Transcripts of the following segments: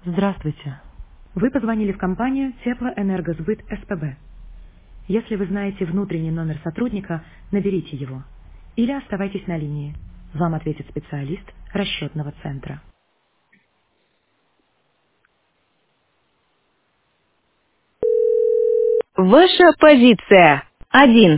Здравствуйте. Вы позвонили в компанию Теплоэнергосбыт СПБ. Если вы знаете внутренний номер сотрудника, наберите его. Или оставайтесь на линии. Вам ответит специалист расчетного центра. Ваша позиция. 1.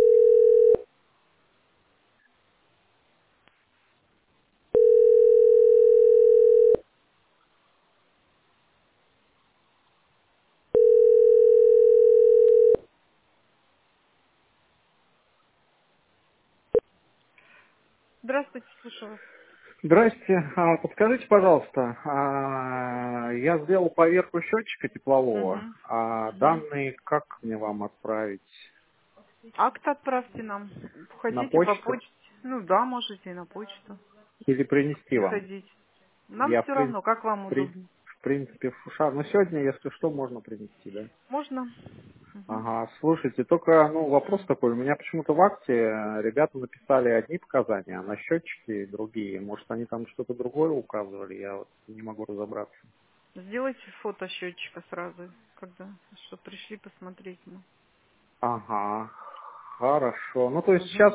Здравствуйте, слушаю вас. Здрасте. Подскажите, пожалуйста, я сделал поверку счетчика теплового, Мгм. а Мгм. данные как мне вам отправить? Акт отправьте нам. На Хотите по почту почте? Ну да, можете и на почту или принести вам? приходить. Нам Я, все равно, как вам удобно. в принципе, но сегодня, если что, можно принести, да? Можно? Мгм. Ага, слушайте, только, вопрос такой, у меня почему-то в акте ребята написали одни показания, а на счетчике другие. Может, они там что-то другое указывали, я вот не могу разобраться. Сделайте фото счетчика сразу, когда что пришли посмотреть. Ага, хорошо. Ну, то есть Мгм. сейчас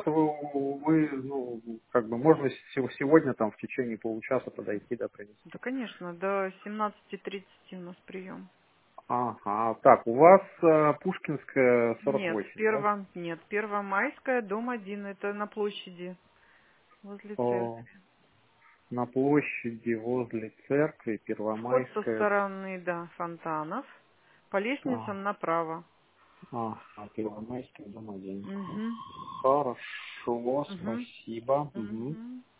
можно сегодня там в течение получаса подойти, да, Да, принести. конечно, до 17:30 у нас прием. Ага, так, у вас Пушкинская Нет, 48, да? Первомайская, дом 1, это на площади, возле О, церкви. на площади возле церкви Вход со Первомайская. стороны, да, фонтанов. По лестницам направо. Первомайская, дом 1. Угу. Хорошо, Угу. спасибо. Мгм. Угу.